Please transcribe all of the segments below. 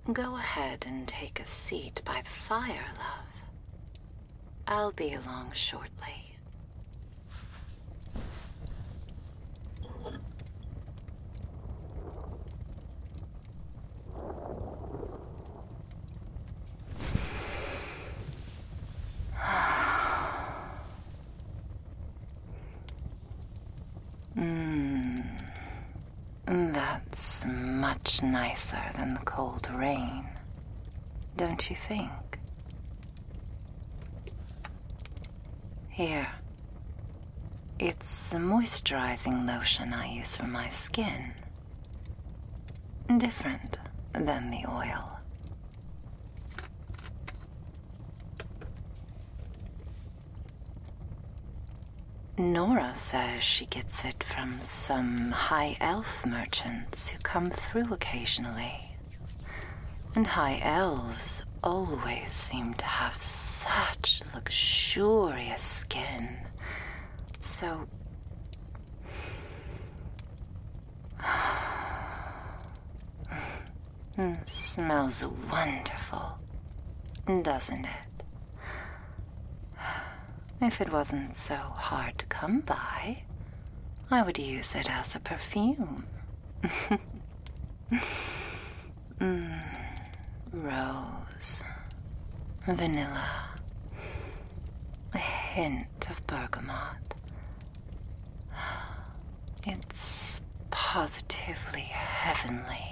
Go ahead and take a seat by the fire, love. I'll be along shortly. That's much nicer than the cold rain, don't you think? Here. It's a moisturizing lotion I use for my skin. Different than the oil. Nora says she gets it from some high elf merchants who come through occasionally. And high elves always seem to have such luxurious skin. So... smells wonderful, doesn't it? If it wasn't so hard to come by, I would use it as a perfume. Rose, vanilla, a hint of bergamot. It's positively heavenly.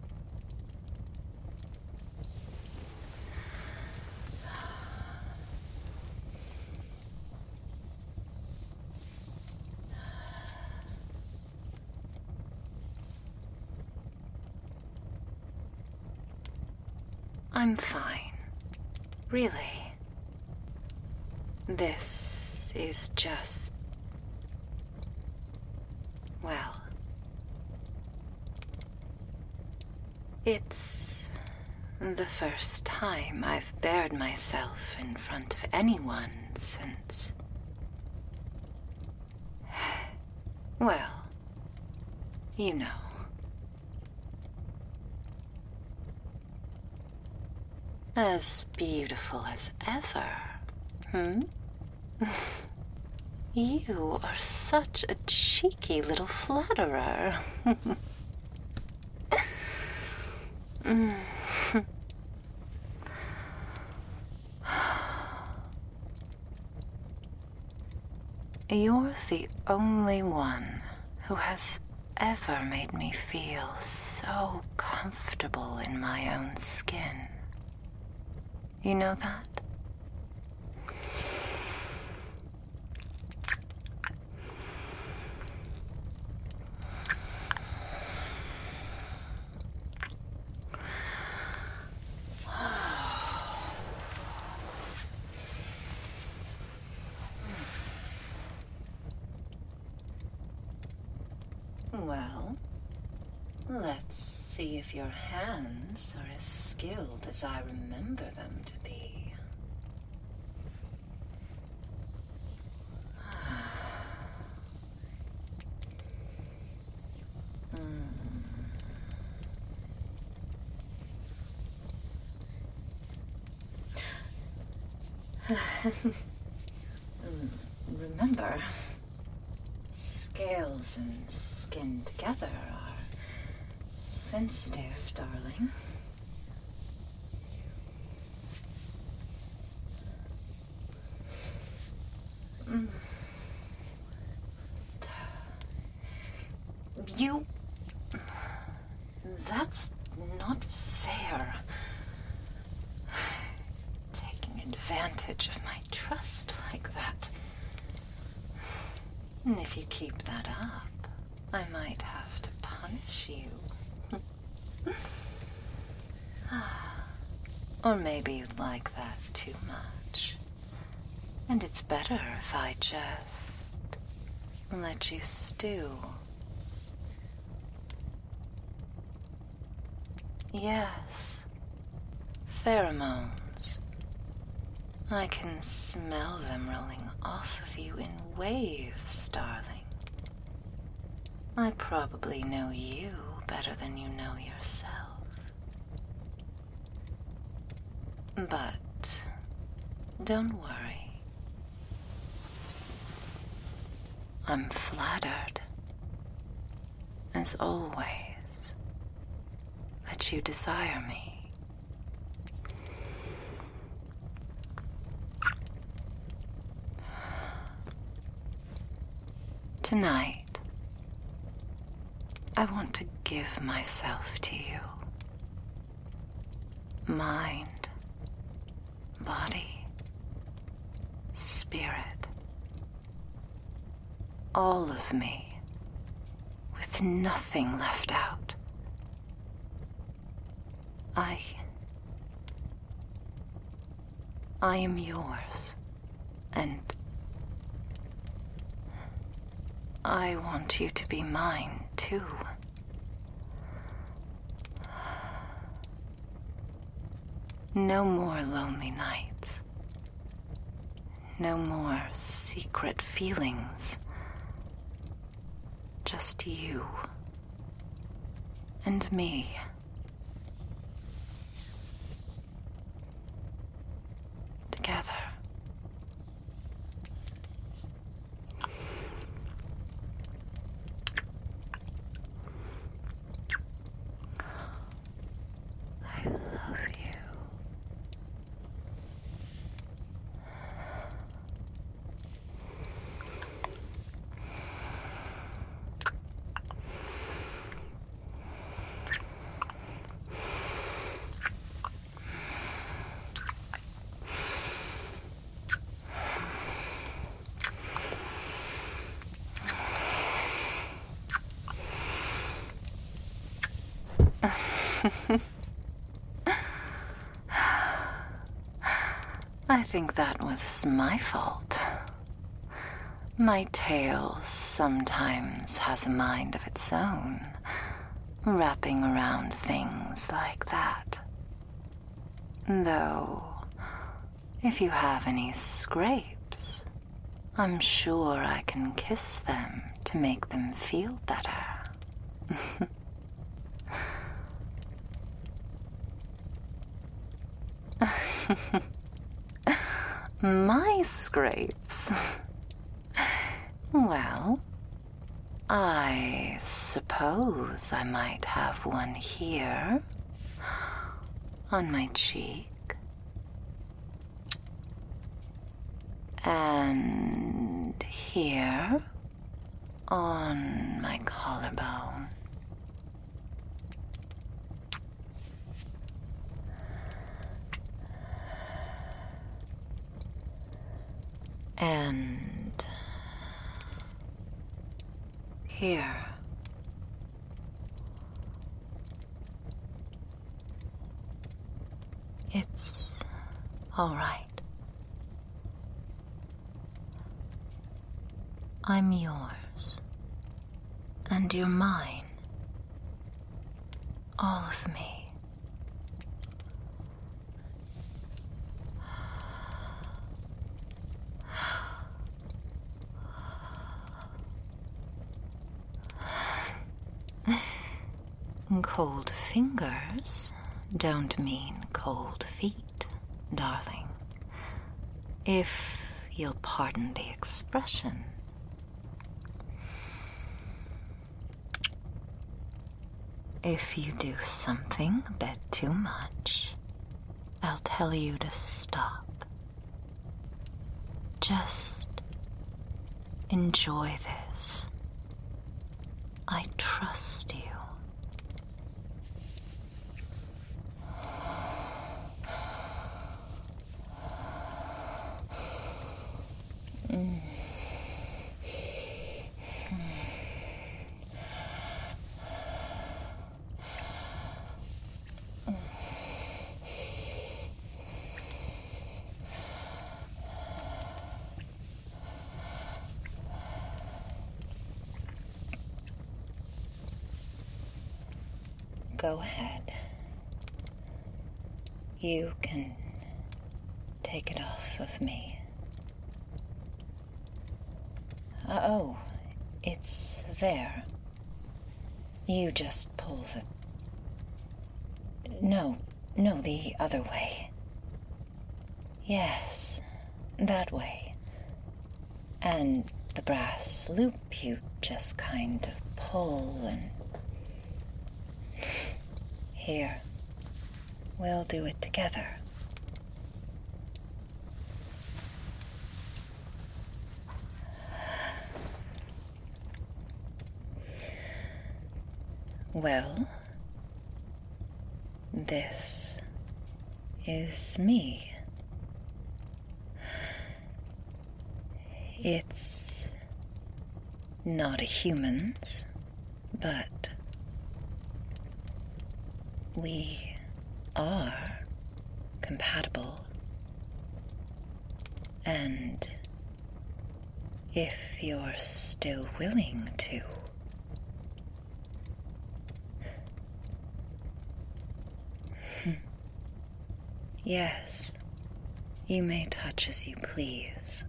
I'm fine. Really. This is just... well... it's the first time I've bared myself in front of anyone since... well, you know. As beautiful as ever, You are such a cheeky little flatterer. You're the only one who has ever made me feel so comfortable in my own skin. You know that? Well, let's see if your hands are as skilled as I remember them to be. Remember, scales and skin together are sensitive, darling. That's not fair. Taking advantage of my trust like that. And if you keep that up, I might have to punish you. Or maybe you'd like that too much. And it's better if I just let you stew. Yes, pheromones. I can smell them rolling off of you in waves, darling. I probably know you better than you know yourself. But don't worry. I'm flattered, as always, that you desire me. Tonight, I want to give myself to you. Mind, body, spirit, all of me, with nothing left out. I am yours, and I want you to be mine, too. No more lonely nights. No more secret feelings. Just you and me. Together. I love you. I think that was my fault. My tail sometimes has a mind of its own, wrapping around things like that. Though, if you have any scrapes, I'm sure I can kiss them to make them feel better. My scrapes? Well, I suppose I might have one here, on my cheek, and here, on my collarbone. And here. It's all right. I'm yours, and you're mine. All of me. Cold fingers don't mean cold feet, darling. If you'll pardon the expression. If you do something a bit too much, I'll tell you to stop. Just enjoy this. I trust you. Go ahead. You can take it off of me. Oh, it's there. You just pull the... No, the other way. Yes, that way. And the brass loop you just kind of pull and... Here, we'll do it together. Well, this is me. It's not a human's, but we are compatible. And if you're still willing to, yes, you may touch as you please.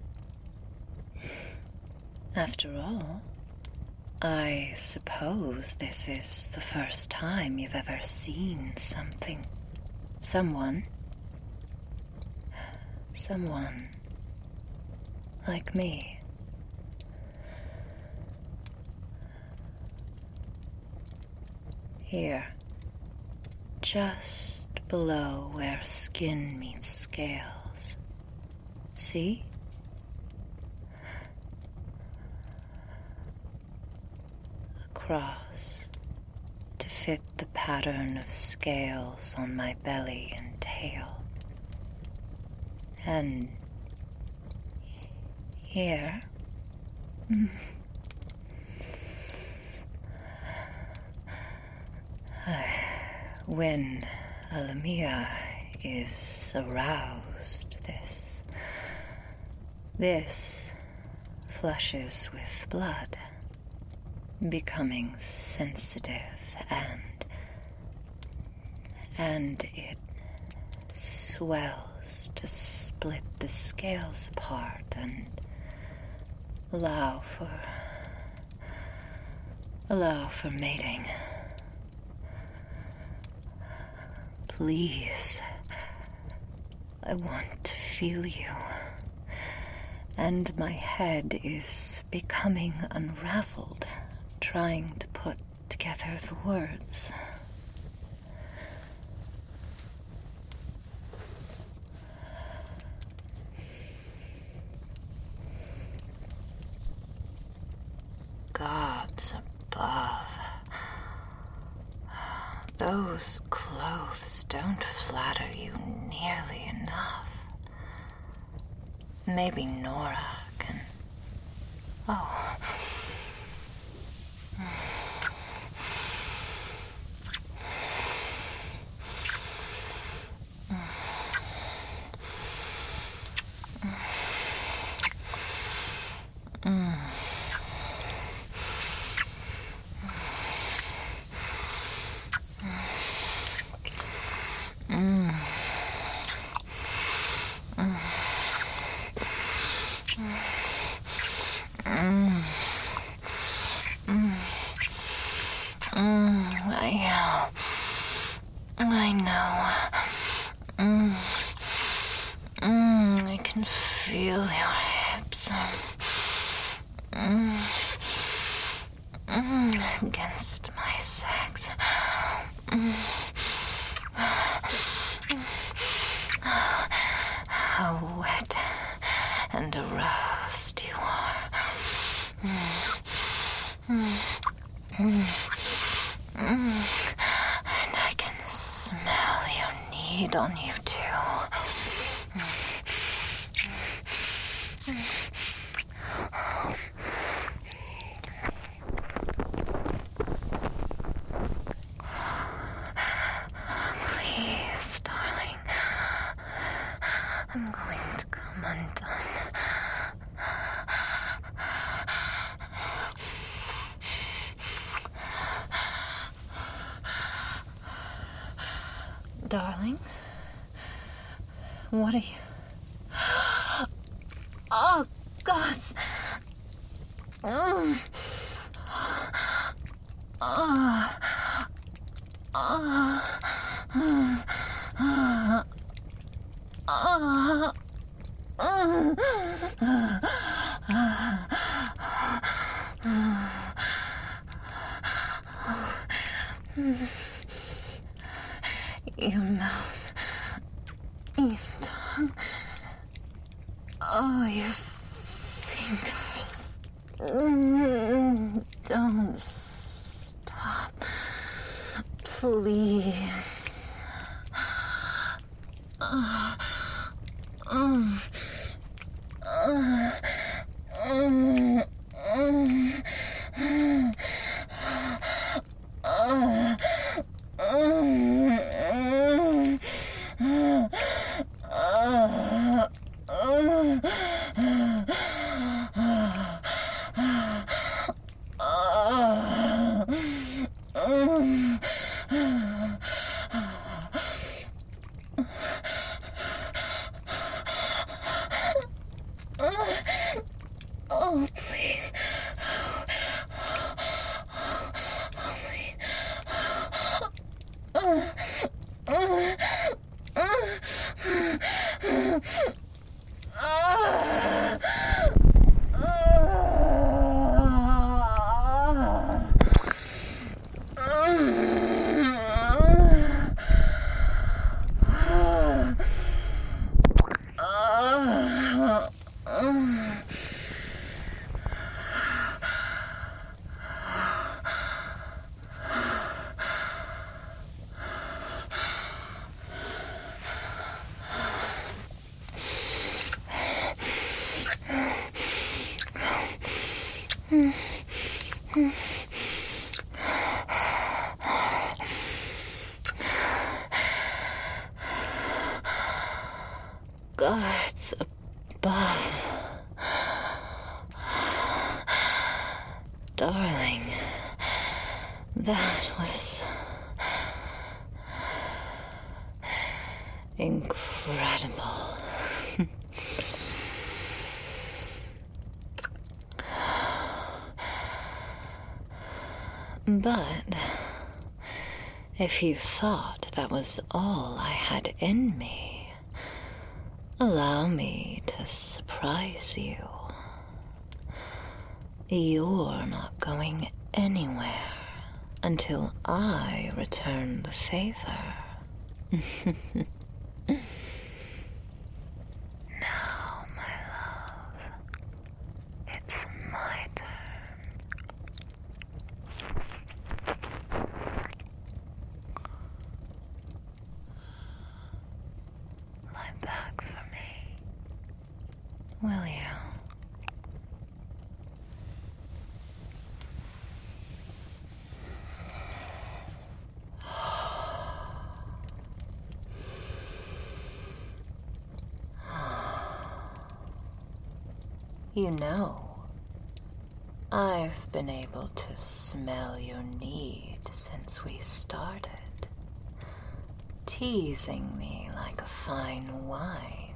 After all, I suppose this is the first time you've ever seen someone like me. Here, just below where skin meets scales. See? Across to fit the pattern of scales on my belly and tail. And here, when a Lamia is aroused, this flushes with blood, becoming sensitive, and it swells to split the scales apart and allow for mating. Please, I want to feel you, and my head is becoming unraveled, trying to put together the words. Gods above. Those clothes don't flatter you nearly enough. Maybe Nora can... Oh. I know. I can feel your hips against my sex. How wet and aroused you are. And I can smell your need on you too. Please, darling. I'm going to come undone. Darling? What are you... Oh, God! Your mouth, your tongue, oh, your fingers. Don't stop, please. Oh, please. Guards above. Darling, that was incredible. But if you thought that was all I had in me, allow me to surprise you. You're not going anywhere until I return the favor. Now, my love, it's my turn. Lie back for me, will you? You know, I've been able to smell your need since we started, teasing me like a fine wine.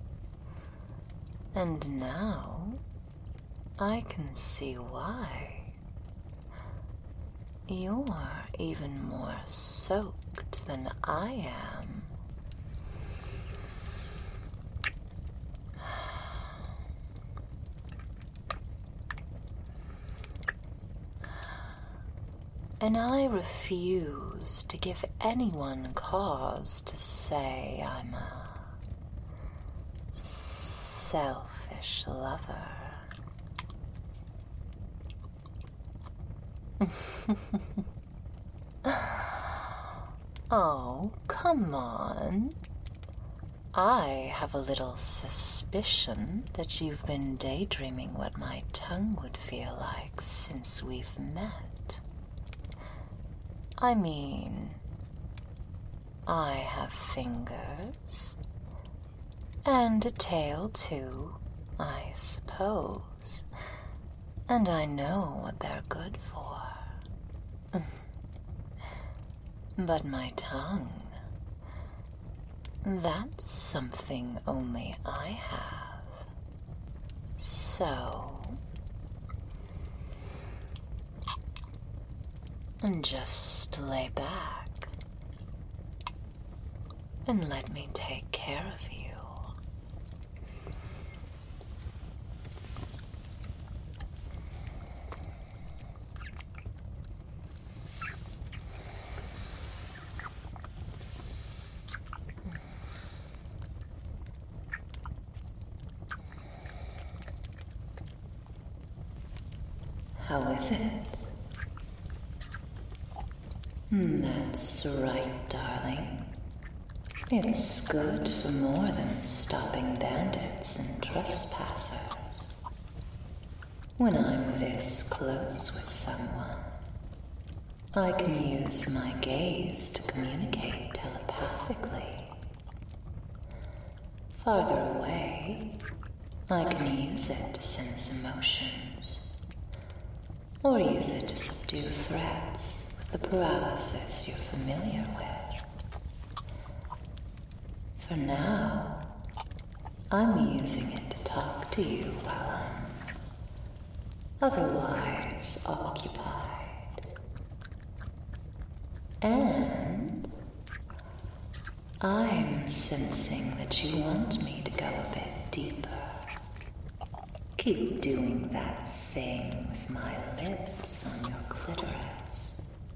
And now, I can see why. You're even more soaked than I am. And I refuse to give anyone cause to say I'm a selfish lover. Oh, come on. I have a little suspicion that you've been daydreaming what my tongue would feel like since we've met. I mean, I have fingers, and a tail too, I suppose, and I know what they're good for. But my tongue, that's something only I have. So, just lay back and let me take care of you. How is it? That's right, darling. It's good for more than stopping bandits and trespassers. When I'm this close with someone, I can use my gaze to communicate telepathically. Farther away, I can use it to sense emotions, or use it to subdue threats with the paralysis you're familiar with. For now, I'm using it to talk to you while I'm otherwise occupied. And I'm sensing that you want me to go a bit deeper. Keep doing that thing with my lips on your clitoris.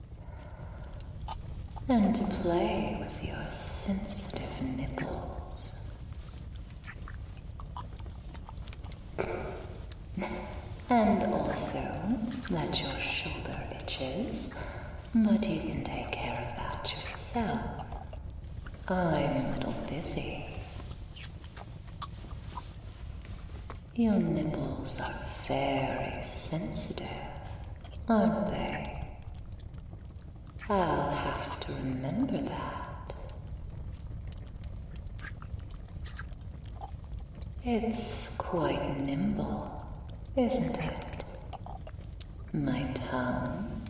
And to play with your sensitive nipples. And also let your shoulder itches, but you can take care of that yourself. I'm a little busy. Your nipples are very sensitive, aren't they? I'll have to remember that. It's quite nimble, isn't it? My tongue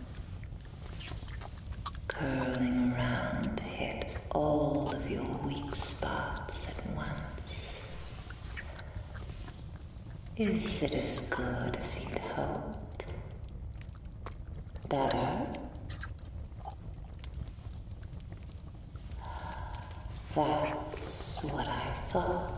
curling around to hit all of your weak spots at once. Is it as good as you'd hoped? Better? That's what I thought.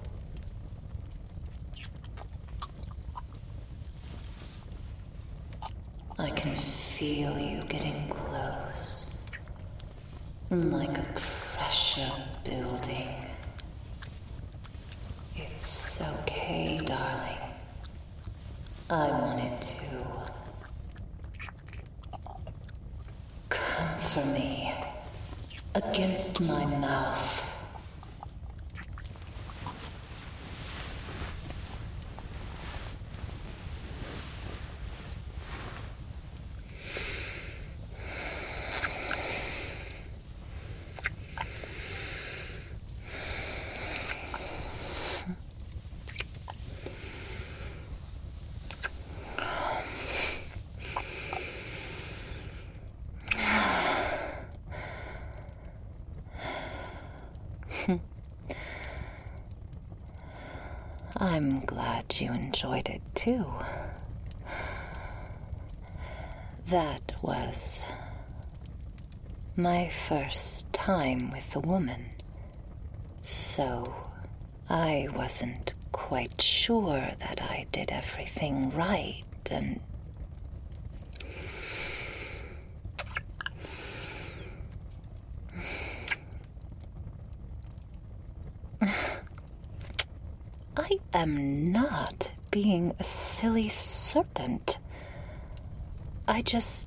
I can feel you getting close, like a pressure building. It's okay, darling. I wanted to. Come for me, against my mouth. I'm glad you enjoyed it too. That was my first time with a woman, so I wasn't quite sure that I did everything right, and I am not being a silly serpent. I just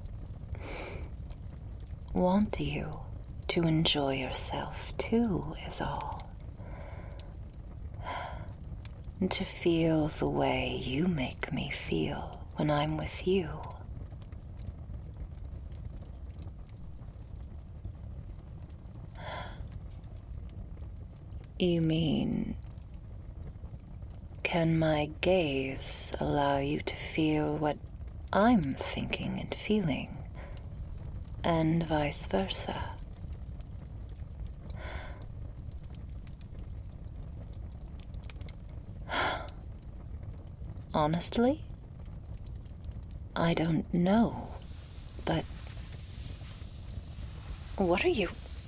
want you to enjoy yourself too, is all. And to feel the way you make me feel when I'm with you. You mean, can my gaze allow you to feel what I'm thinking and feeling, and vice versa? Honestly, I don't know, but what are you...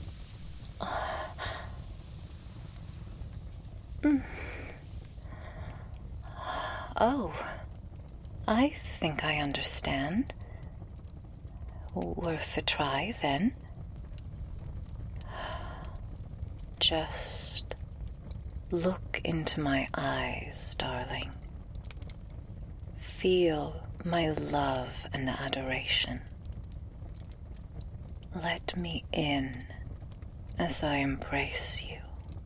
Oh, I think I understand. Worth a try, then. Just look into my eyes, darling. Feel my love and adoration. Let me in as I embrace you.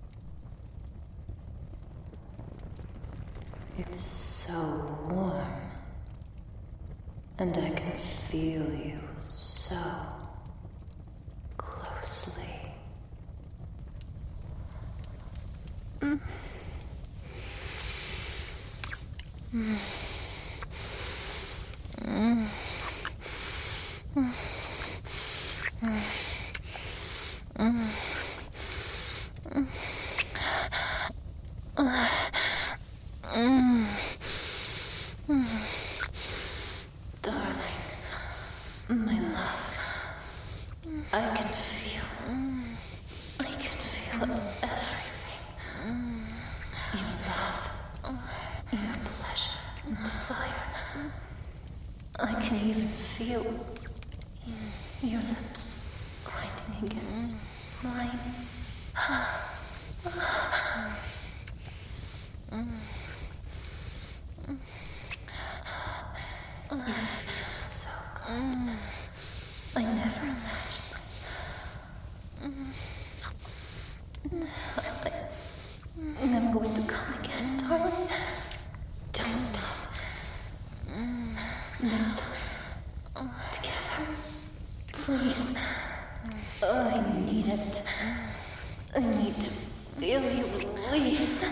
It's so warm, and I can feel you so closely. Darling, my love, I can feel everything. Your love, your pleasure, and desire. I can even feel your lips grinding against mine. You feel so good. I never imagined. I'm going to come again, darling. Don't stop. This time, together, please. I need it. I need to feel you release.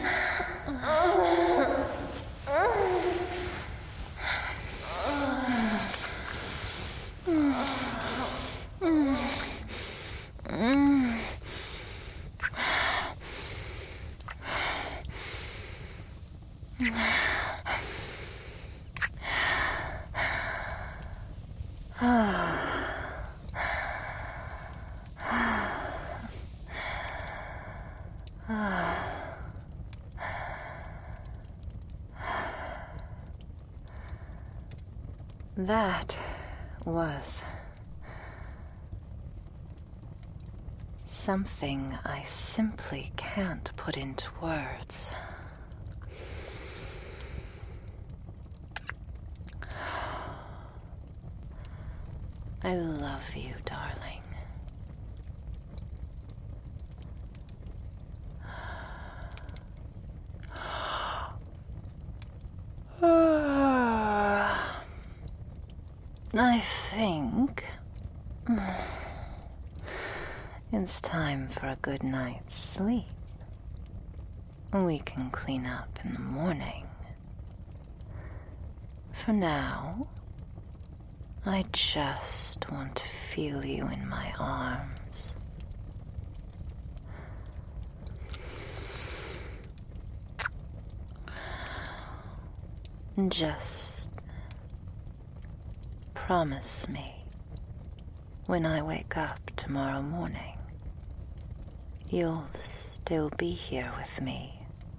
That was something I simply can't put into words. I love you, darling. I think it's time for a good night's sleep. We can clean up in the morning. For now, I just want to feel you in my arms. Just promise me when I wake up tomorrow morning, you'll still be here with me.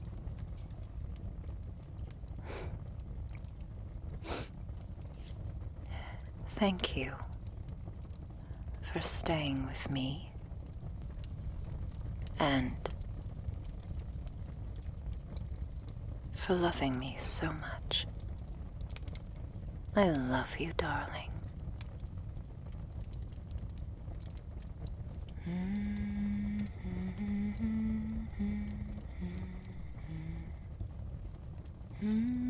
Thank you for staying with me and for loving me so much. I love you, darling. Mm-hmm.